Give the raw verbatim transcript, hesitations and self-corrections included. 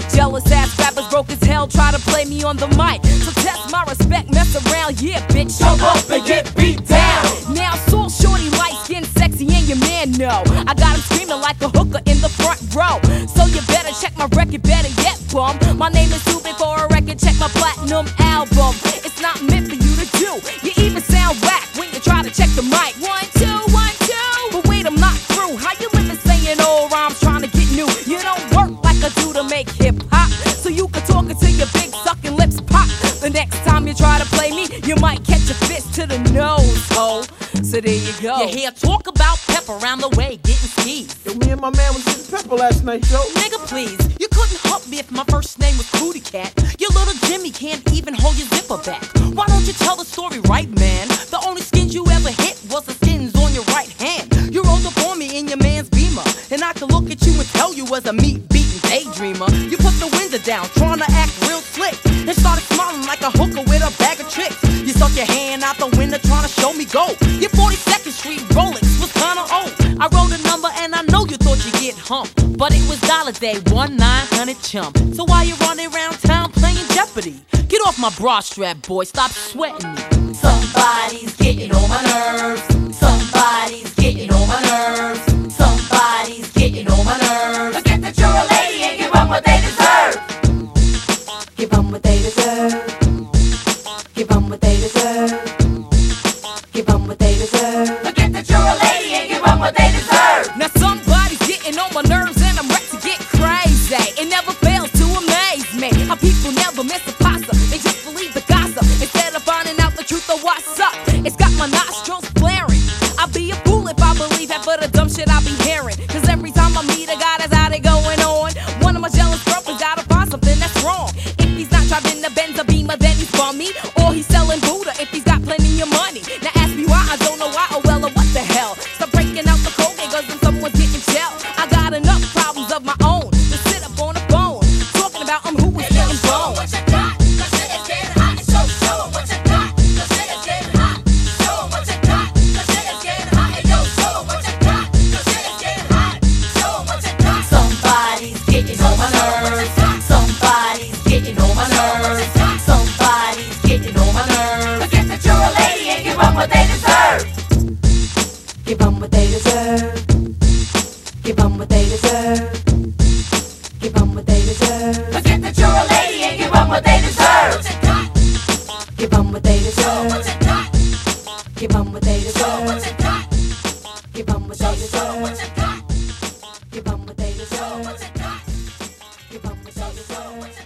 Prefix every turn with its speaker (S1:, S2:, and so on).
S1: Jealous ass rappers broke as hell, try to play me on the mic. So test my respect, mess around, yeah, bitch.
S2: Jump up and get beat down.
S1: Now Soul Shorty, light skin, sexy, and your man know I got him screaming like a hooker in the front row. So you better check my record, better yet, bum. My name is too big for a record, check my platinum album. It's not meant for you to do. You even sound whack when you try to check the mic. One, two, one, two. But wait, I'm not through. How you living saying old rhymes trying to get new? You don't work like I do to make hip hop, so you can talk until your big sucking lips pop. The next time you try to play me, you might catch a fist to the nose, ho. So there you go.
S3: You hear talk about pep around the way, getting skis.
S2: Yo, me and my man was getting pepper last night, yo.
S3: Nigga, please, you couldn't hump me if my first name was Cootie Cat. Your little Jimmy can't even hold your zipper back. Why don't you tell the story right, man? The only skins you ever hit was the skins on your right hand. You rolled up on me in your man's Beamer, and I could look at you and tell you was a meat-beating daydreamer. You put the window down, trying to act real slick, and started smiling like a hooker with a bag of tricks. You stuck your hand out the window trying to show me go. Your forty-second Street Rolex was kinda old. I wrote a number and I know you thought you'd get humped, but it was Dollar Day, one nine hundred chump. So why you running around town playing Jeopardy? Get off my bra strap, boy, stop sweating me.
S4: Somebody's getting on my nerves. Somebody's getting on my nerves. Somebody's getting on my nerves. Forget that you're a lady and give them what they deserve. Give them what they deserve. Give them what they deserve. Give them what they deserve. Forget that you're a lady and give them what they deserve.
S1: Now somebody's getting on my nerves and I'm ready to get crazy. It never fails to amaze me how people never miss a pasta. They just believe the gossip instead of finding out the truth of what's up. It's got my nostrils flaring. I'd be a fool if I believe half of the dumb shit I be hearing. Cause every time I meet a guy that's out it going on, one of my jealous girlfriends gotta find something that's wrong. If he's not driving the Benz or Beamer, then he's bummy, or he's selling Buddha if he's got plenty of money. Now ask me why, I don't know why, or well, or what the hell. Stop breaking out the cocaine cause then someone's getting shell. I got enough problems of my own to sit up on the phone talking about um, who was getting blown.
S4: What you got? Cause shit is getting hot. So show 'em what you got. Cause shit is getting hot. Show 'em what you got. Cause shit is getting hot. Hey yo, show 'em what you got. Cause shit is getting hot. Show 'em what you got. Somebody's getting on my nerves. Somebody's getting on my nerves. Somebody's getting on my nerves. Forget that you're a lady and give them what they deserve. Give them what they deserve. Give them what they deserve. Give them what they deserve. Forget that you're a lady and give them what they deserve. Give them what they deserve. Give them what they deserve. Give them what they deserve. Give them what they deserve. Give them what they deserve.